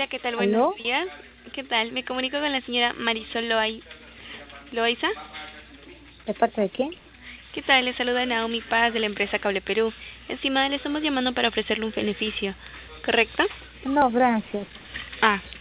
Hola, ¿qué tal? Buenos ¿Aló? días. ¿Qué tal? Me comunico con la señora Marisol Loaiza. ¿De parte de quién? ¿Qué tal? Le saluda Naomi Paz de la empresa Cable Perú. Estimada, le estamos llamando para ofrecerle un beneficio, ¿correcto? No, gracias. Ah,